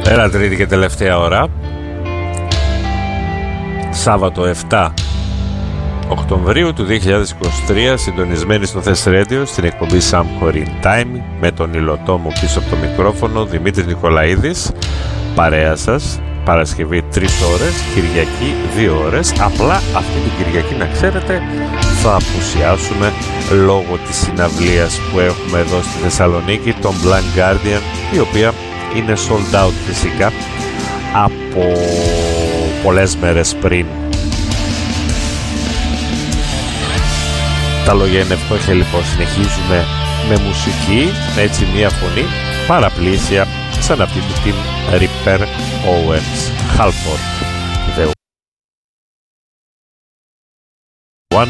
Έλα, τρίτη και τελευταία ώρα. Σάββατο 7 Οκτωβρίου του 2023, συντονισμένοι στο Thess Radio στην εκπομπή Some Horine Time με τον υλοτόμο πίσω από το μικρόφωνο Δημήτρης Νικολαίδης. Παρέα σας, Παρασκευή 3 ώρες, Κυριακή 2 ώρες. Απλά αυτή την Κυριακή, να ξέρετε, θα απουσιάσουμε λόγω της συναυλίας που έχουμε εδώ στη Θεσσαλονίκη, τον Blind Guardian, η οποία είναι sold out φυσικά από πολλές μέρες πριν. Τα λόγια είναι φτώχεια, λοιπόν. Συνεχίζουμε με μουσική, έτσι μια φωνή παραπλήσια σαν αυτή του Tim Ripper Owens Halford. The One.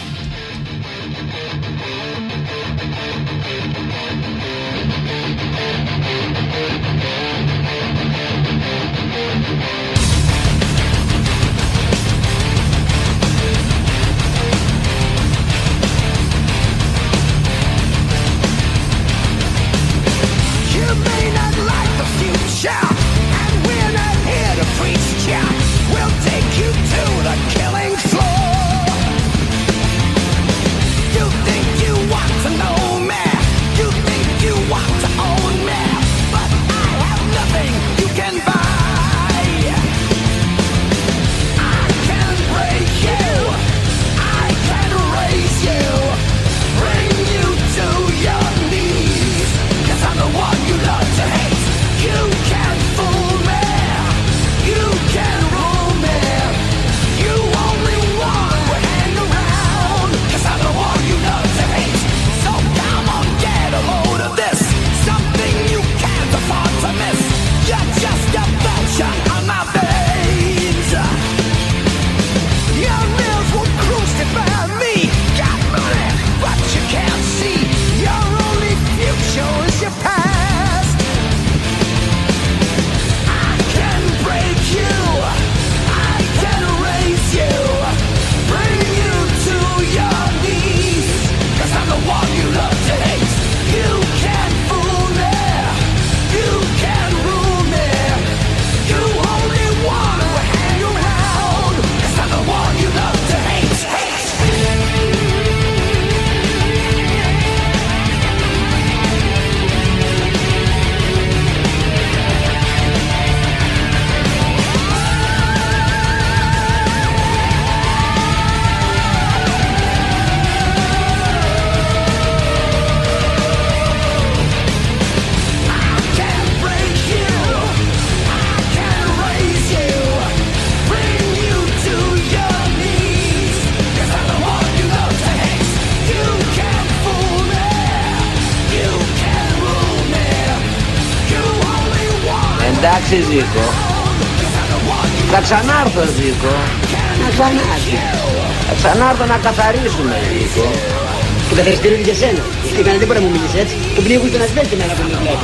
Εντάξει Ζήκο, θα ξανάρθω Ζήκο, θα ξανάρθω να καθαρίσουμε Ζήκο. Το καθαριστήριο είναι για σένα, γιατί κανένα δεν μπορεί να μου μιλήσει έτσι, το πνίγουν στον ασβέστη μέρα που με βλέπει.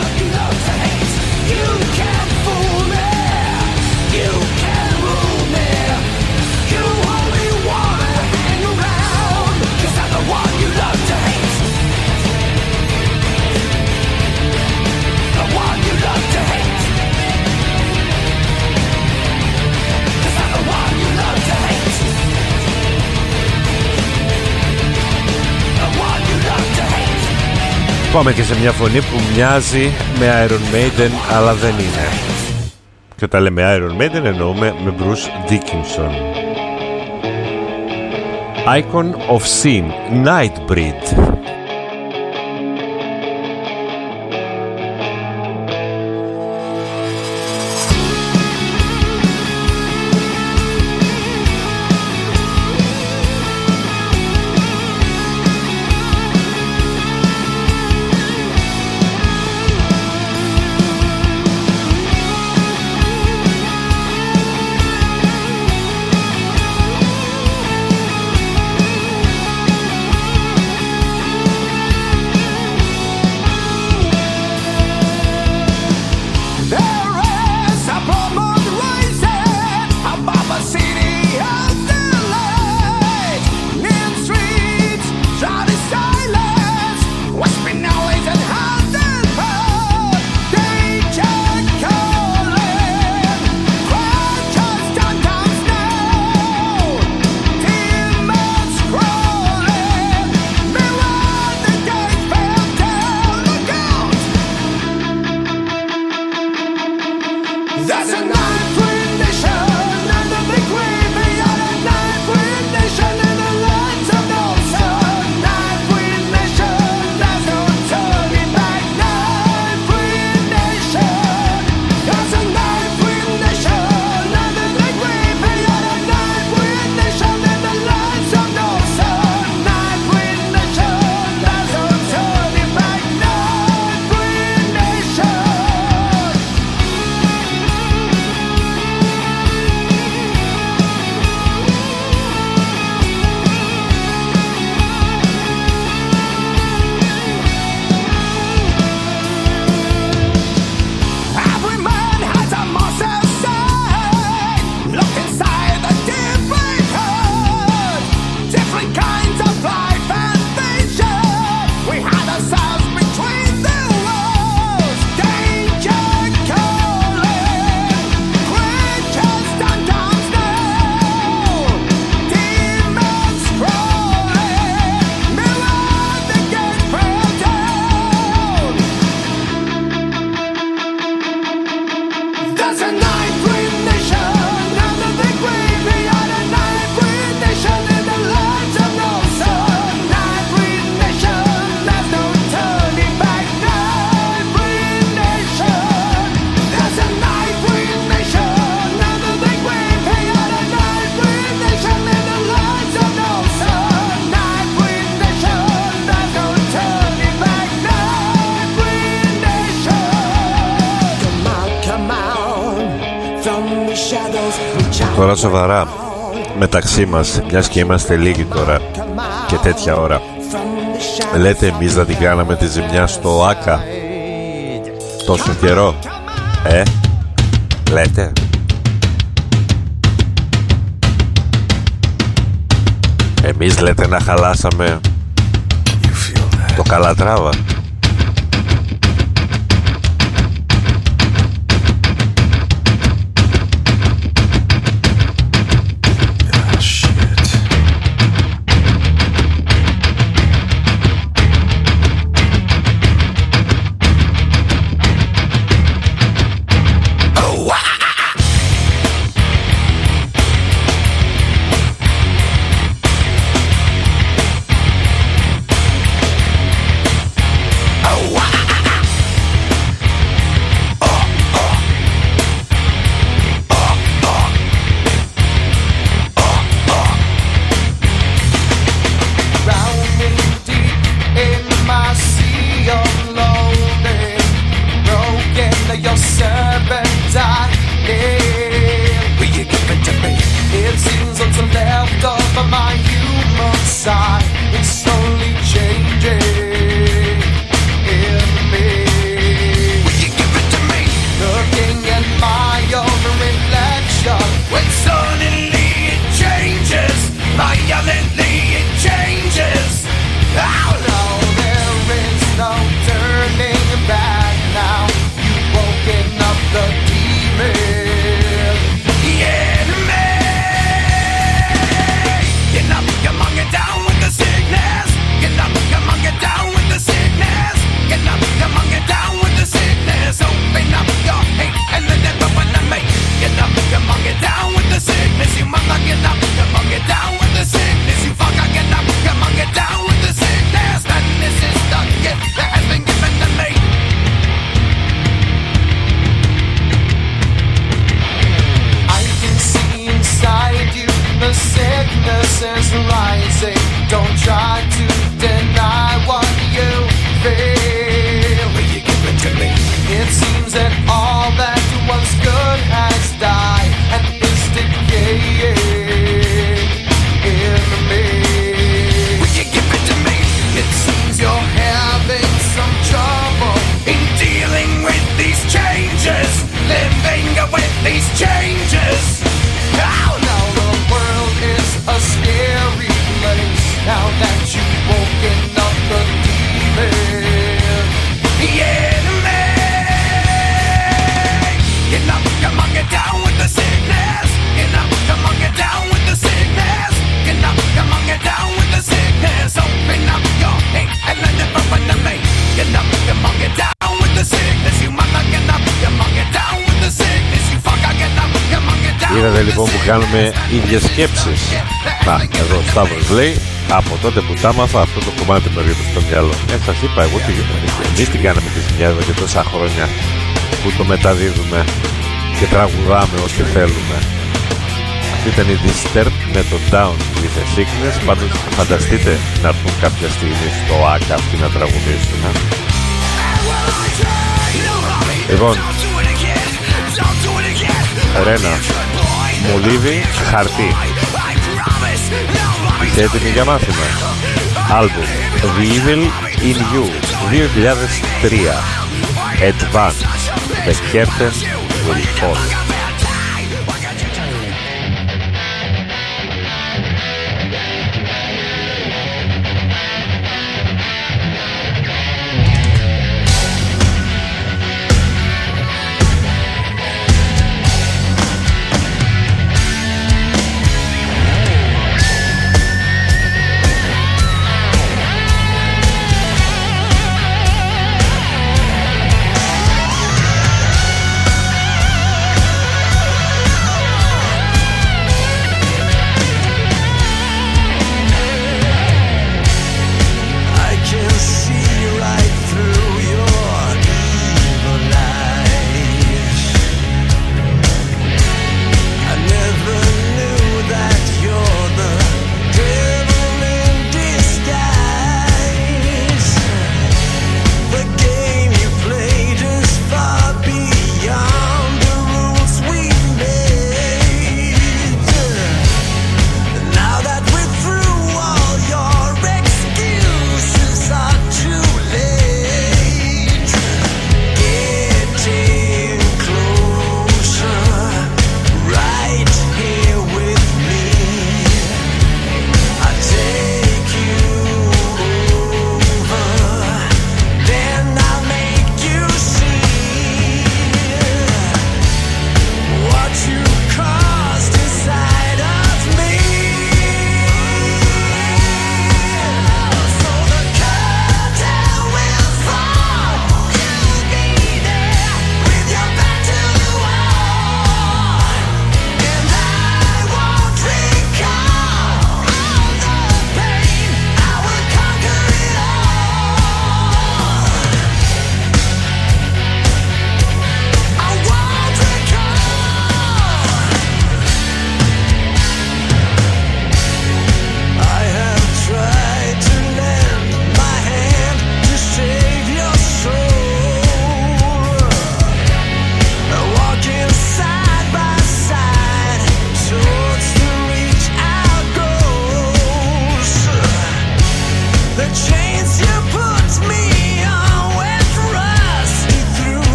Πάμε και σε μια φωνή που μοιάζει με Iron Maiden, αλλά δεν είναι. Και όταν λέμε Iron Maiden εννοούμε με Bruce Dickinson. Icon of Sin, Nightbreed. Τώρα σοβαρά, μεταξύ μας, μιας και είμαστε λίγοι τώρα και τέτοια ώρα, λέτε εμείς δεν την κάναμε τη ζημιά στο ΆΚΑ τόσο καιρό? Λέτε? Εμείς λέτε να χαλάσαμε το Καλατράβα? Get down with the sickness, you mama, get up, you mama, get down with the sickness. Είδατε λοιπόν που κάνουμε ίδιες σκέψεις. Να, εδώ ο Σταύρος λέει, από τότε που τα άμαθα αυτό το κομμάτι με ρίχνει στο μυαλό. Σας είπα εγώ τι γίνεται. Εμείς την κάναμε τη ζημιά εδώ και τόσα χρόνια που το μεταδίδουμε και τραγουδάμε ό,τι θέλουμε. Αυτή ήταν η Disturbed με το Down with a Sickness. Πάντως φανταστείτε να έρθουν κάποια στιγμή στο ΆΚΑ αυτοί να τραγουδήσουν. Λοιπόν, Ρένα, μολύβι, χαρτί. Είσαι έτοιμη για μάθημα? Άλμπουμ The Evil in You 2003. Advance. The Curtain Will Fall.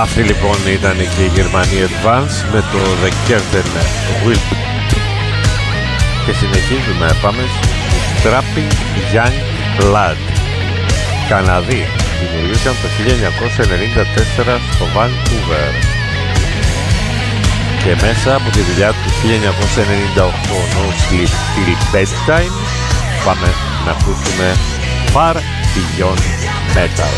Αυτή λοιπόν ήταν και η Γερμανή Advance με το The Curtain Will. Και συνεχίζουμε, πάμε στους Strapping Young Lad. Καναδοί, δημιουργήθηκαν το 1994 στο Vancouver. Και μέσα από τη δουλειά του 1998 No Sleep Till Bedtime πάμε να ακούσουμε Far Beyond Metal.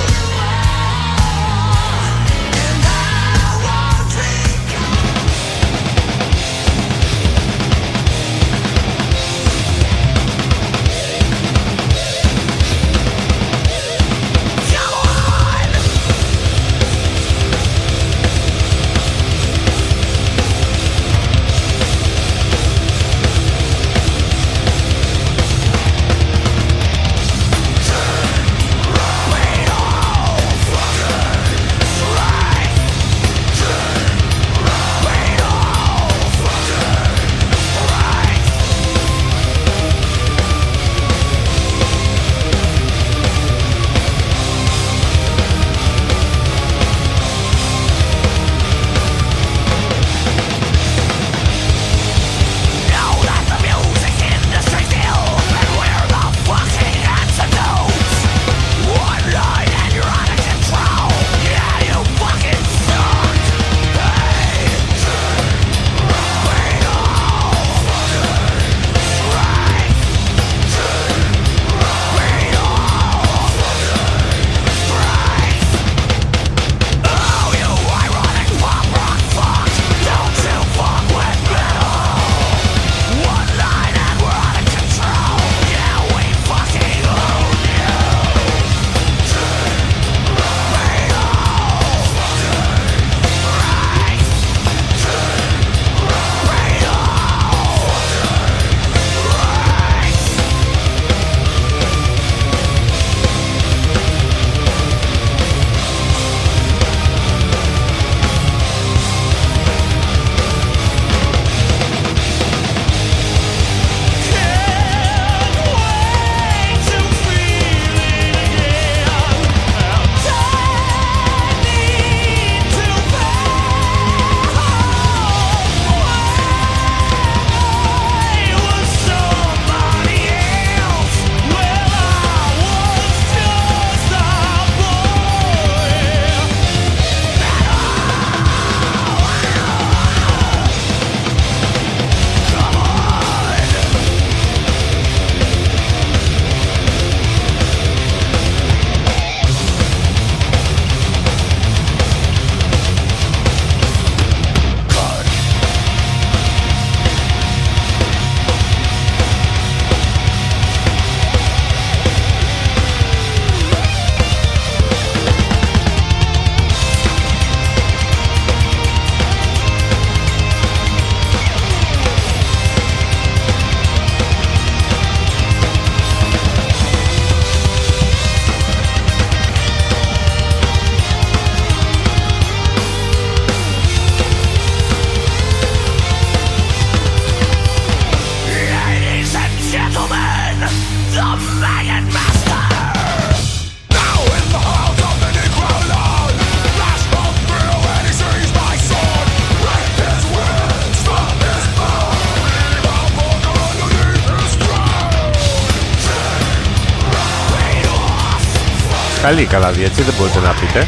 Καλή καλάδι, έτσι δεν μπορείτε να πείτε.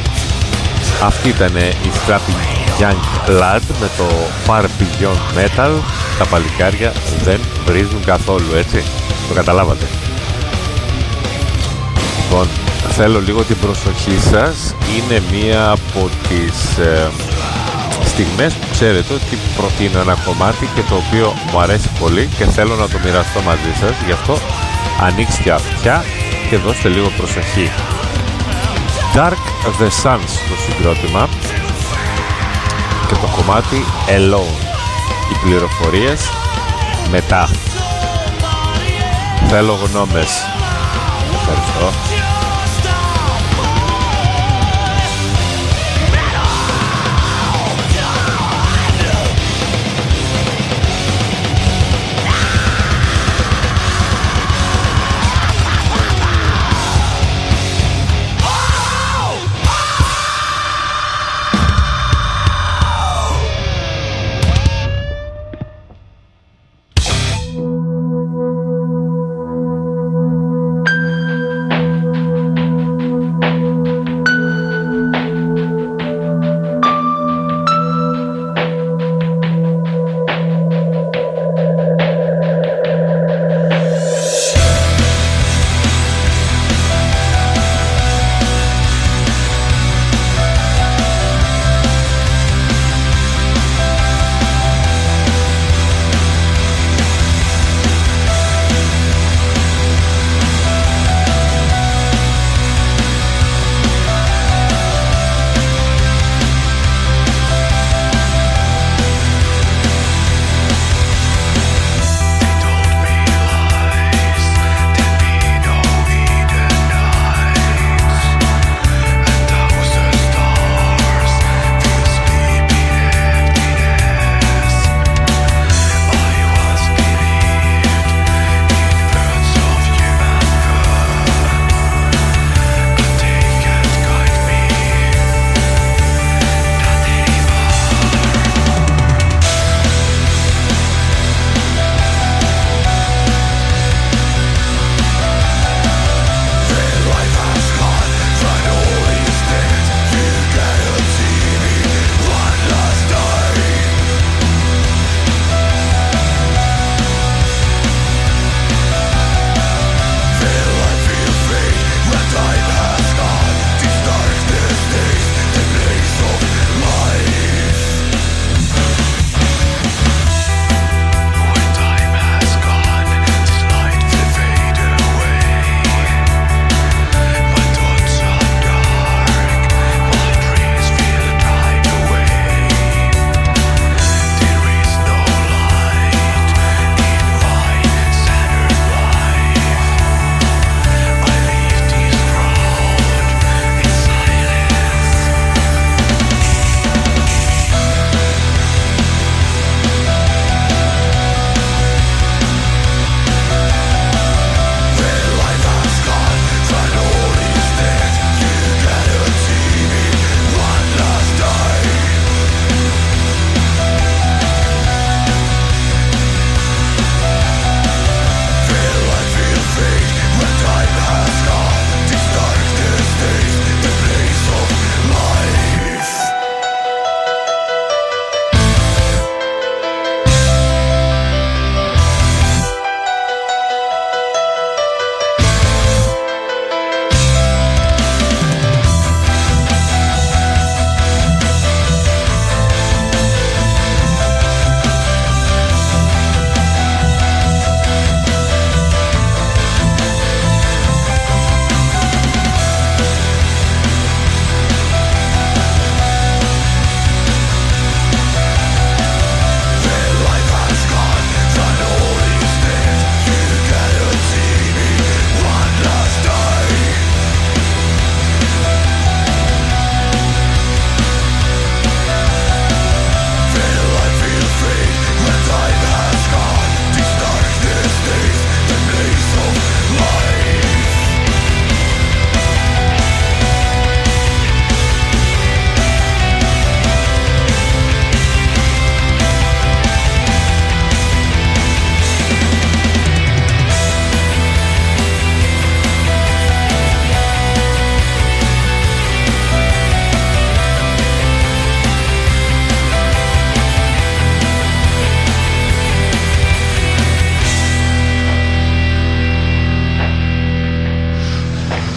Αυτή ήταν η Strapping Young Lad με το Far Beyond Metal. Τα παλικάρια δεν βρίζουν καθόλου, έτσι. Το καταλάβατε. Λοιπόν, θέλω λίγο την προσοχή σας. Είναι μία από τις στιγμές που ξέρετε ότι προτείνω ένα κομμάτι και το οποίο μου αρέσει πολύ και θέλω να το μοιραστώ μαζί σας. Γι' αυτό ανοίξτε αυτιά και δώστε λίγο προσοχή. Dark the Suns το συγκρότημα και το κομμάτι Alone. Οι πληροφορίες μετά. Θέλω γνώμες. Ευχαριστώ.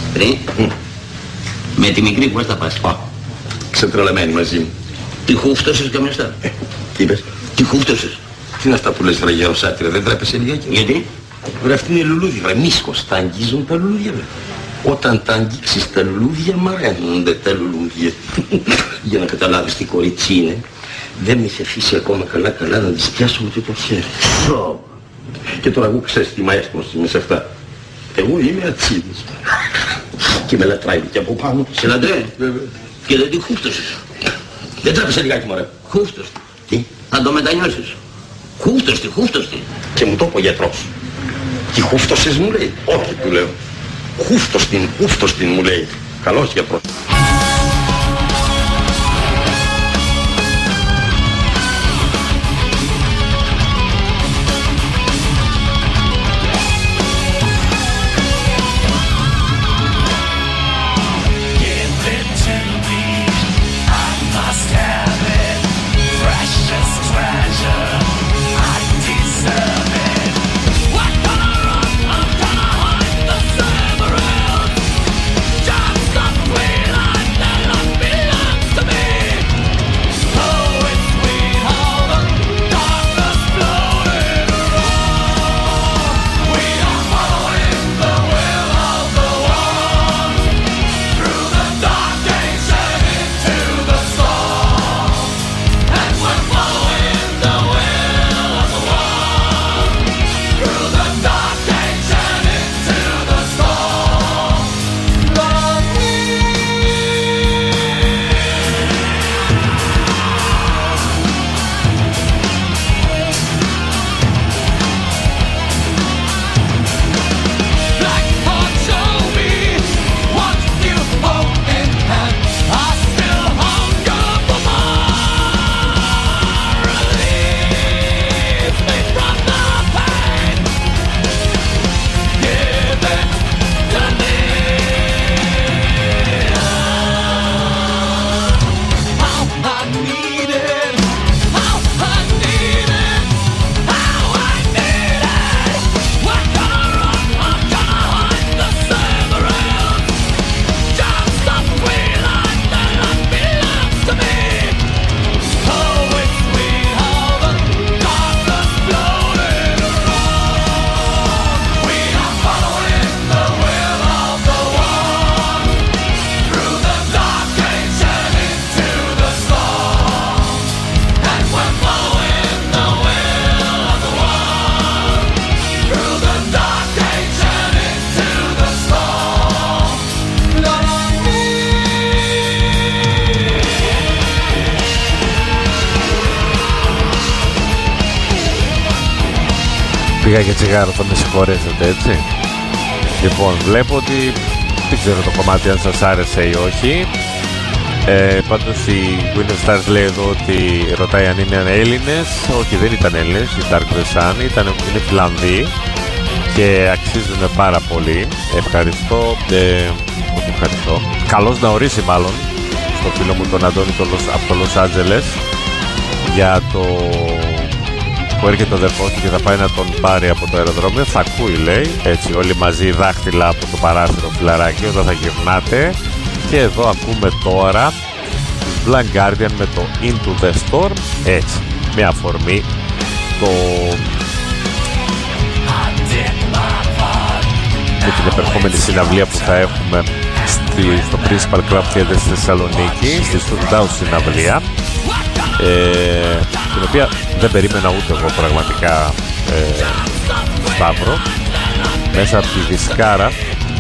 Με τη μικρή πώς θα πας? Ξετρελαμένη μαζί μου. Τι χούφτωσες καμιωστά? Τι είπες? Τι χούφτωσες? Τι είναι αυτά που λες βρε γεροσάτηρα, δεν τρέπεσαι λιγάκι? Γιατί? Βρε αυτή είναι λουλούδι βρε, μίσκος, τα αγγίζουν τα λουλούδια βρε. Όταν τα αγγίξεις τα λουλούδια μαραίνονται τα λουλούδια. Για να καταλάβεις τι κορίτσι είναι, δεν με είχε αφήσει ακόμα καλά να της πιάσω ούτε το χέρι. Και τώρα εγώ ξέρεις τι μαέστρος είμαι σε αυτά. Εγώ είμαι ατσίδης. Και με λατράει και από πάνω. Σε λατράει? Και δεν τη χούφτωσες? Δεν τρέπεσαι λιγάκι μωρέ. Χούφτωστη. Τι? Να το μετανιώσεις. Χούφτωστη. Και μου το είπε ο γιατρός. Τι χούφτωσες μου λέει? Όχι του λέω. Χούφτωστην μου λέει. Καλός γιατρός. Πήγα και τσιγάρο, θα με συγχωρέσετε, έτσι. Λοιπόν, βλέπω ότι δεν ξέρω το κομμάτι αν σας άρεσε ή όχι. Πάντως η Winter Stars λέει εδώ ότι ρωτάει αν είναι Έλληνες. Όχι, δεν ήταν Έλληνες, η Dark The Sun είναι Φιλανδοί και αξίζουν πάρα πολύ. Ευχαριστώ, όχι ευχαριστώ. Καλώς να ορίσει μάλλον στο φίλο μου τον Αντώνη από το Los Angeles για το που έρχεται ο αδερφός του και θα πάει να τον πάρει από το αεροδρόμιο. Θα ακούει, λέει, έτσι όλοι μαζί δάχτυλα από το παράθυρο φιλαράκι όταν θα γυρνάτε. Και εδώ ακούμε τώρα τους Blind Guardian με το Into the Storm, έτσι, με αφορμή με την επερχόμενη συναυλία που θα έχουμε στο Principal Club Theater στη Θεσσαλονίκη, στη Sold Out συναυλία, την οποία δεν περίμενα ούτε εγώ πραγματικά, Σταύρο, μέσα από τη δισκάρα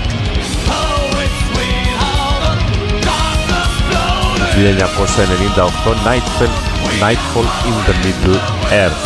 του 1998, Nightfall in the Middle Earth.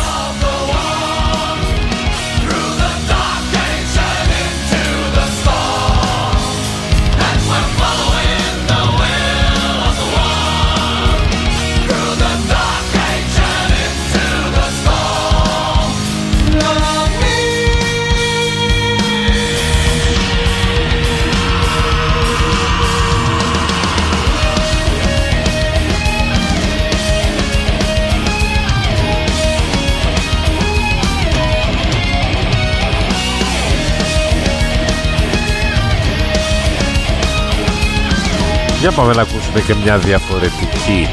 Για πάμε να ακούσουμε και μια διαφορετική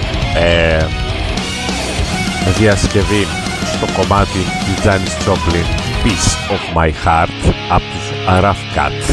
διασκευή στο κομμάτι της Janis Joplin, Piece of My Heart, από τους Rough Cutt.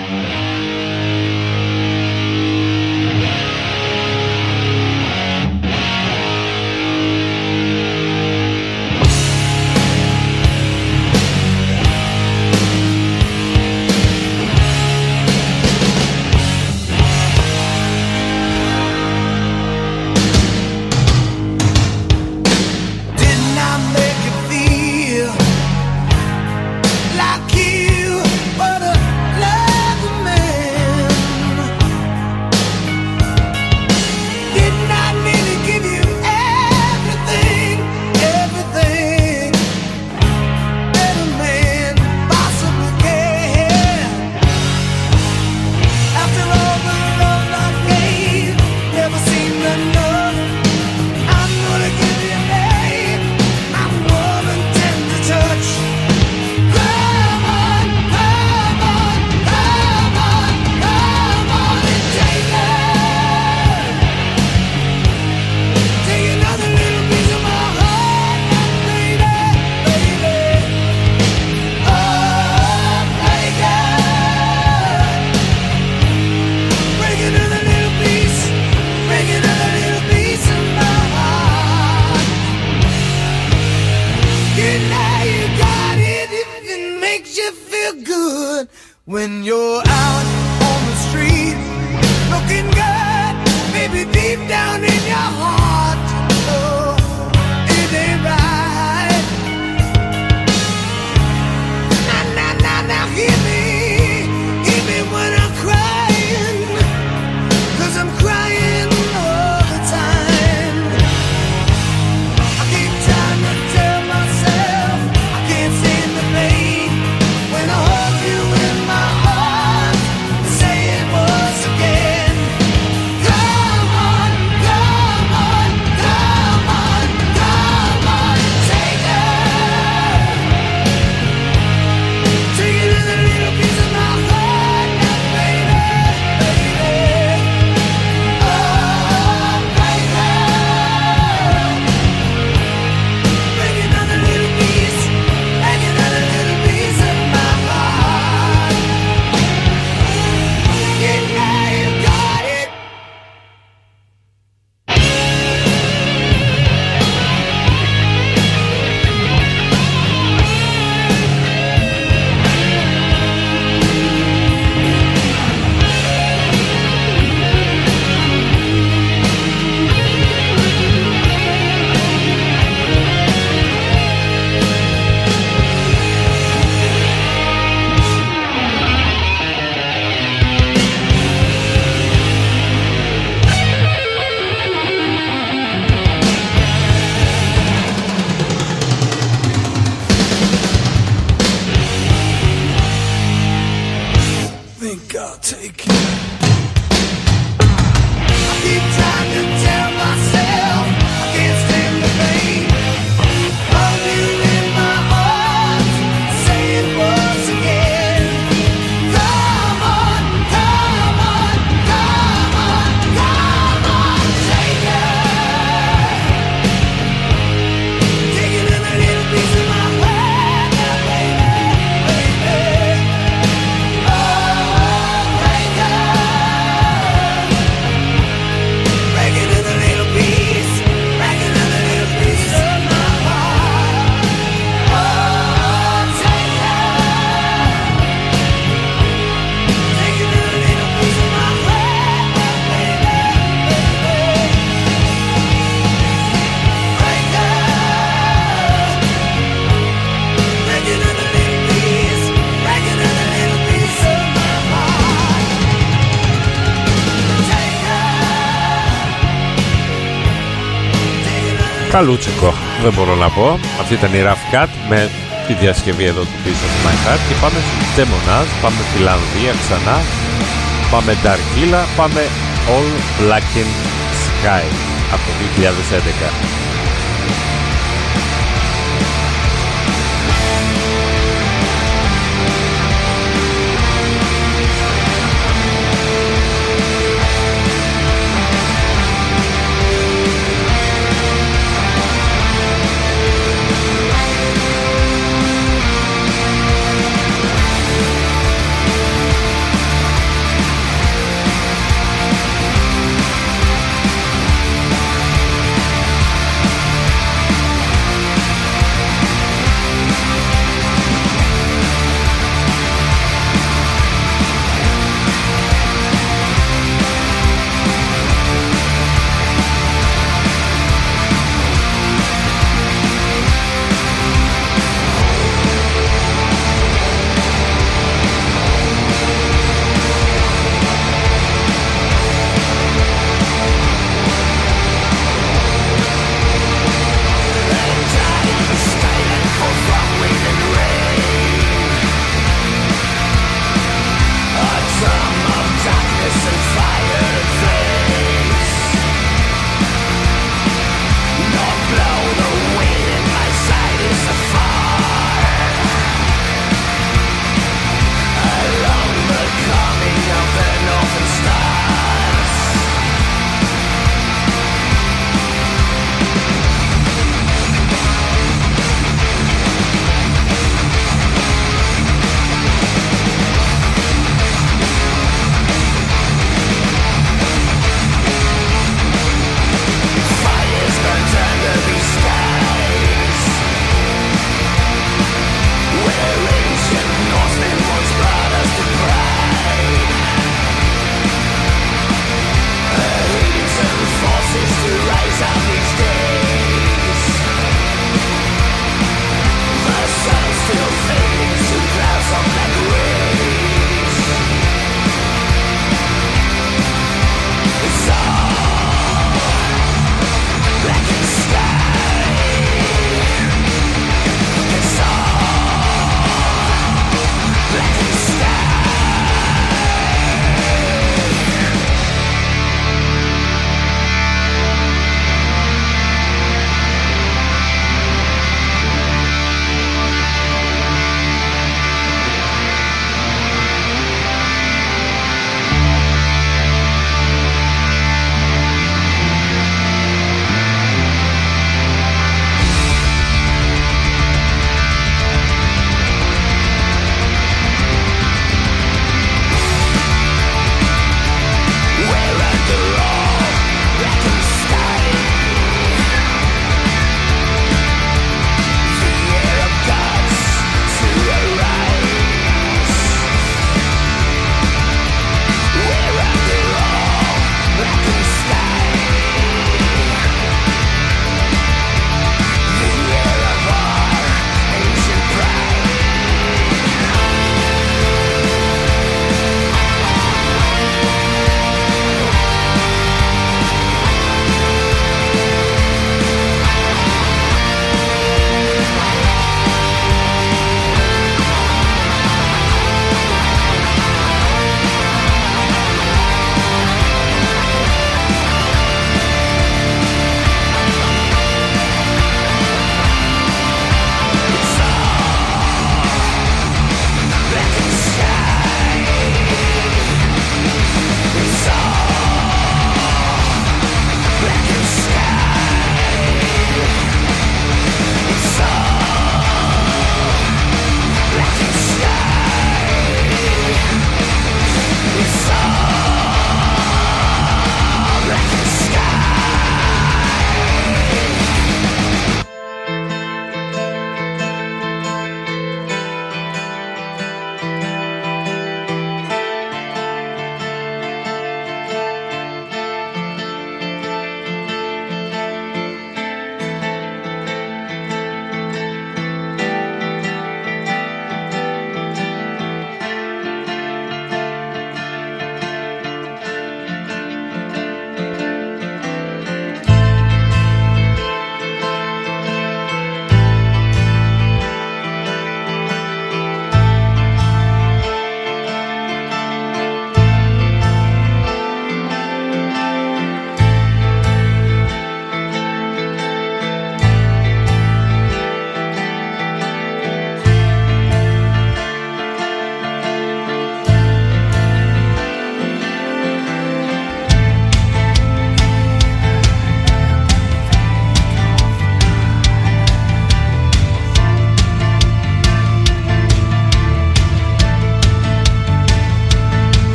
Καλούτσικο, δεν μπορώ να πω. Αυτή ήταν η Rough Cutt με τη διασκευή εδώ του Piece of My Heart. Και πάμε στους Demonaz, πάμε Φιλανδία ξανά, πάμε Darkilla, πάμε All Blackened Sky από το 2011.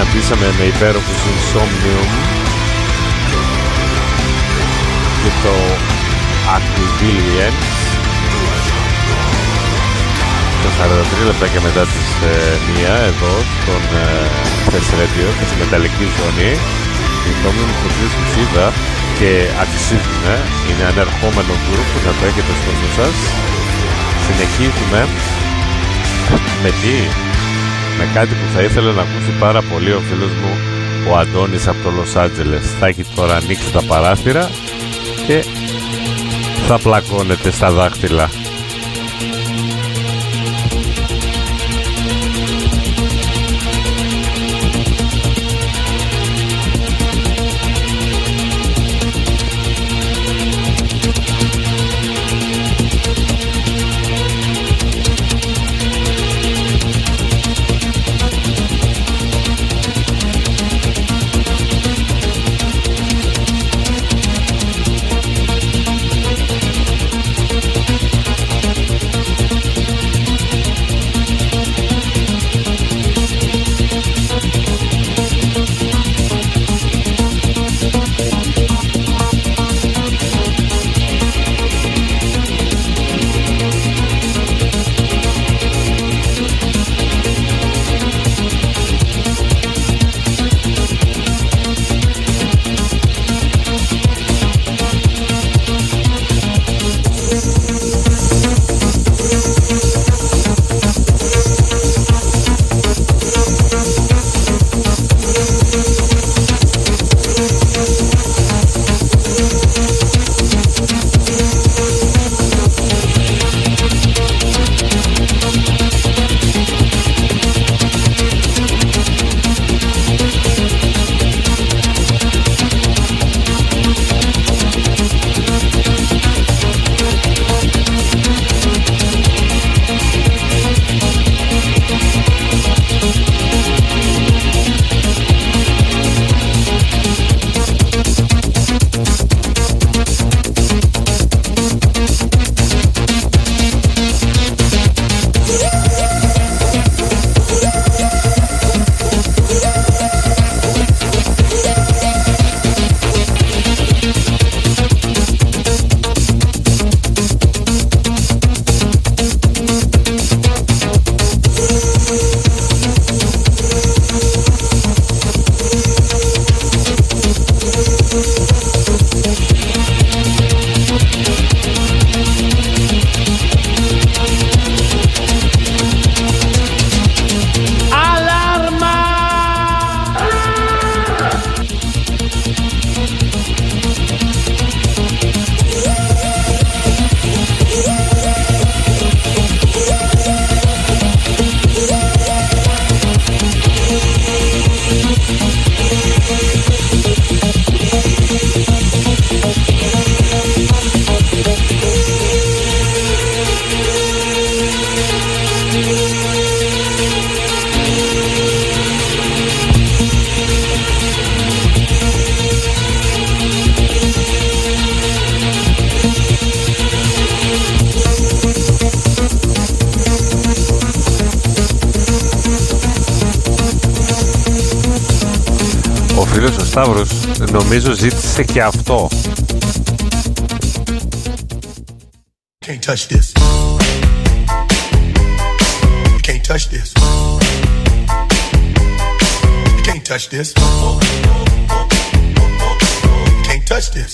συναντήσαμε με υπέροχους Insomnium και το Aquillians το 43 λεπτά και μετά τις 1 εδώ στον Fest Radio και στη μεταλλική ζώνη. Οι Insomnium χωρίς τους είδα και αξίζουν, είναι ανερχόμενο γκρουπ που να το έχετε στο νου σας. Συνεχίζουμε με κάτι που θα ήθελα να ακούσει πάρα πολύ ο φίλος μου ο Αντώνης από το Λος Άντζελες. Θα έχει τώρα ανοίξει τα παράθυρα και θα πλακώνεται στα δάχτυλα. φίλος ο Σταύρος νομίζω ζήτησε και αυτό. Can't touch this. You can't touch this. You can't touch this. You can't touch this.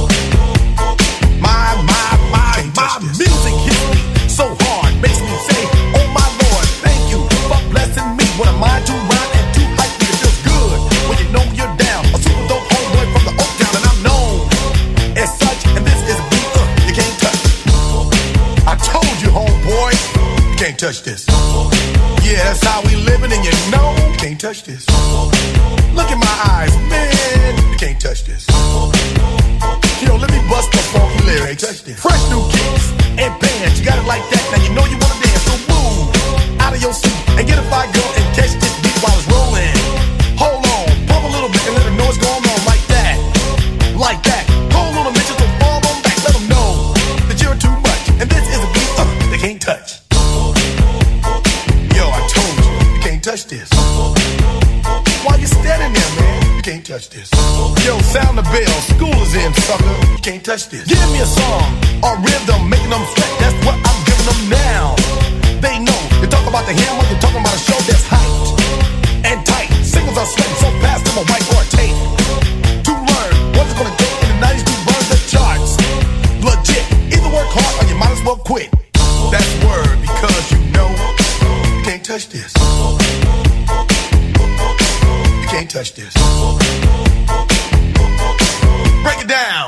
My music hits me so hard, makes me say, oh my Lord, thank you for blessing me. What am I to rhyme and to hype me? It feels good when you know you're down. A super dope homeboy from the Oak Town, and I'm known as such. And this is a beat you can't touch. I told you, homeboy, you can't touch this. Yeah, that's how we living, and you know you can't touch this. Look in my eyes, man, you can't touch this. You know, let me bust the funky lyrics. Fresh new kicks and bands, you got it like that. Now you know you wanna dance, so move out of your seat and get a fire girl and catch this beat while it's rolling. Hold on, pump a little bit and let them know what's going on like that, like that. Hold on a minute, so fall on back, let them know that you're too much, and this is a beat they can't touch. Yo, I told you, you can't touch this. Why you can't touch this. Yo, sound the bell, school is in, sucker. You can't touch this. Give me a song or rhythm, making them sweat. That's what I'm giving them now. They know. You talk about the hammer, you're talking about a show that's hyped and tight. Singles are sweating so fast, them a white or a tape. To learn what's it gonna take in the 90s to burn the charts. Legit. Either work hard or you might as well quit. That's word because you know you can't touch this. You can't touch this. Break it down.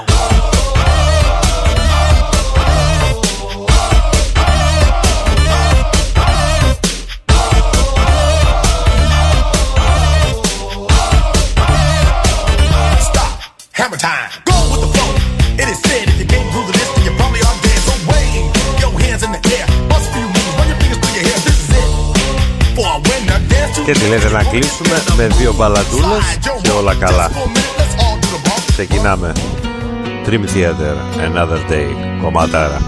Stop. Hammer time. Go with the flow. It is said if you can't groove the list, then you probably are dead. So wave your hands in the air. Bust a few moves. Run your fingers through your hair. This is it. For a winner, dance to. Και τι λέτε να κλείσουμε με δύο μπαλαντούλες και όλα καλά. Ξεκινάμε. Dream Theater, Another Day, κομματάρα.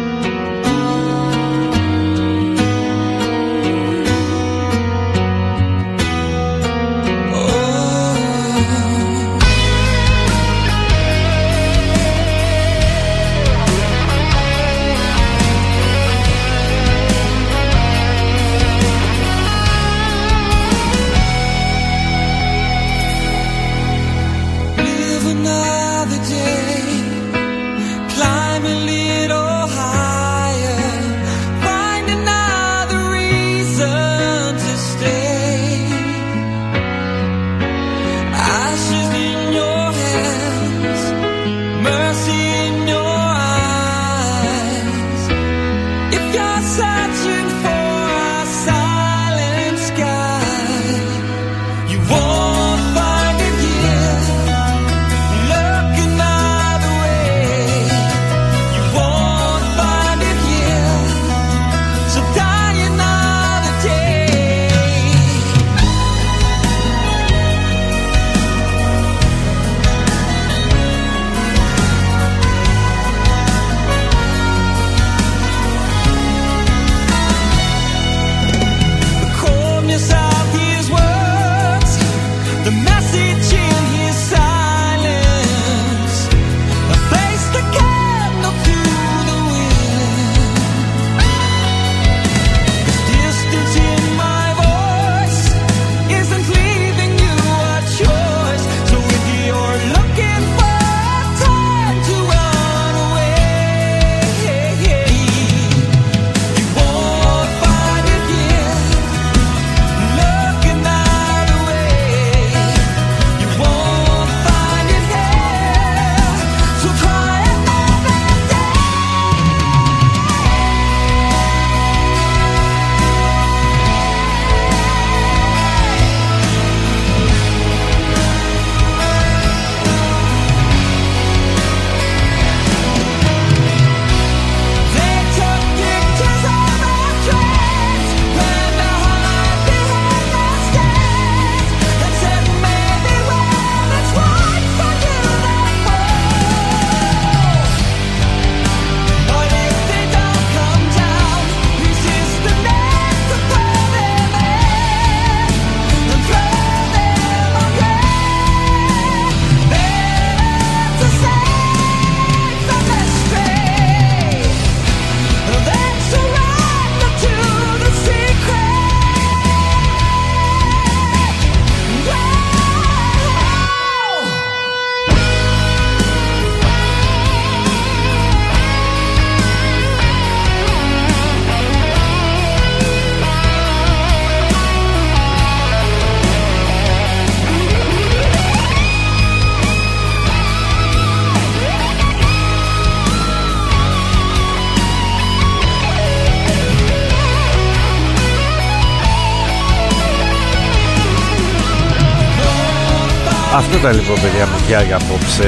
Αυτό ήταν λοιπόν, παιδιά μου, για απόψε.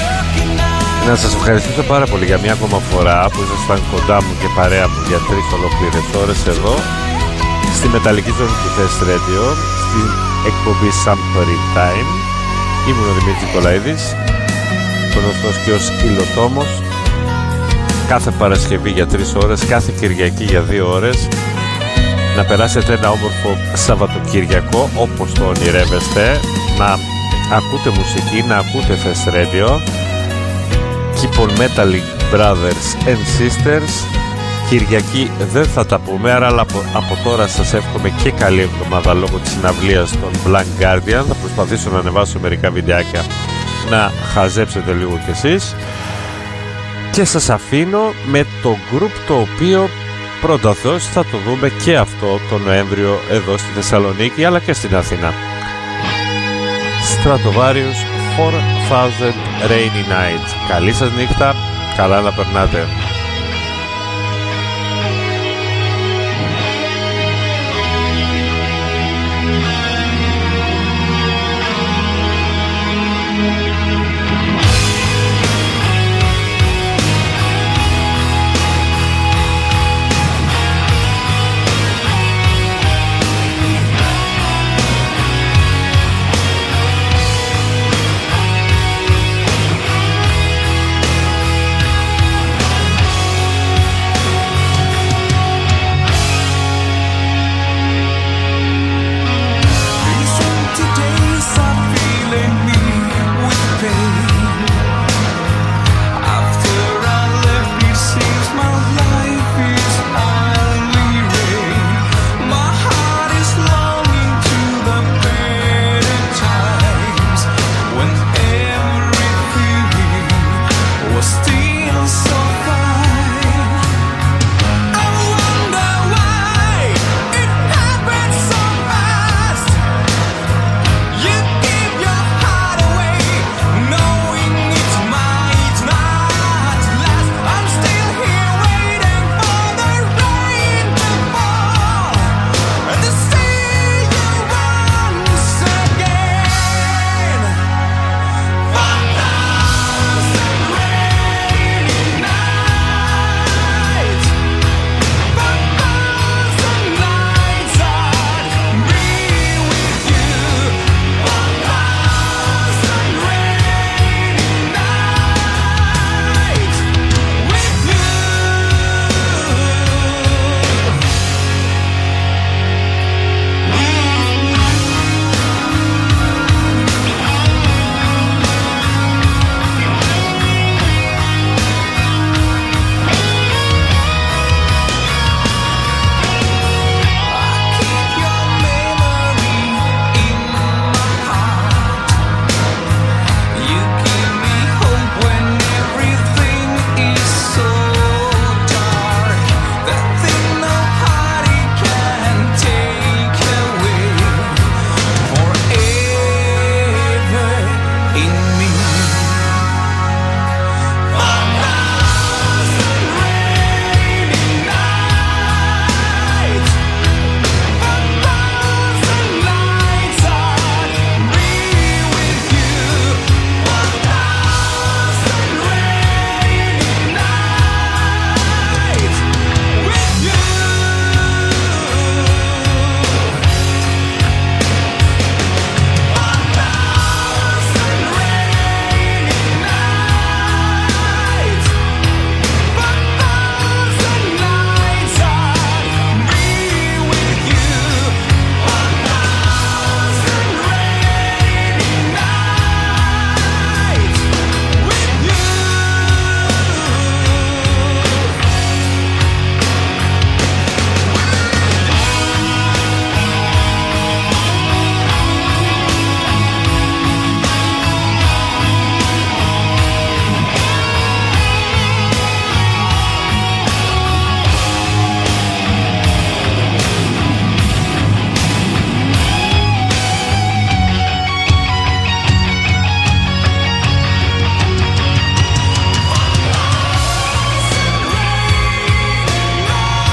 Να σας ευχαριστήσω πάρα πολύ για μια ακόμα φορά που ήσασταν κοντά μου και παρέα μου για 3 ολόκληρες ώρες εδώ στη μεταλλική ζώνη του Test Radio, στην εκπομπή Some Horror Time. Ήμουν ο Δημήτρης Νικολαίδης, γνωστός και ως Υλοτόμος. Κάθε Παρασκευή για 3 ώρες, κάθε Κυριακή για 2 ώρες. Να περάσετε ένα όμορφο Σαββατοκυριακό όπως το ονειρεύεστε, να ακούτε μουσική, να ακούτε Thest Radio. Keep on metalling, brothers and sisters. Κυριακή δεν θα τα πούμε, άρα από τώρα σας εύχομαι και καλή εβδομάδα λόγω της συναυλίας των Blank Guardian. Θα προσπαθήσω να ανεβάσω μερικά βιντεάκια να χαζέψετε λίγο κι εσείς. Και σας αφήνω με το group το οποίο πρώτα Θεός θα το δούμε και αυτό το Νοέμβριο εδώ στη Θεσσαλονίκη αλλά και στην Αθήνα. Stratovarius 4000 Rainy Nights. Καλή σας νύχτα, καλά να περνάτε.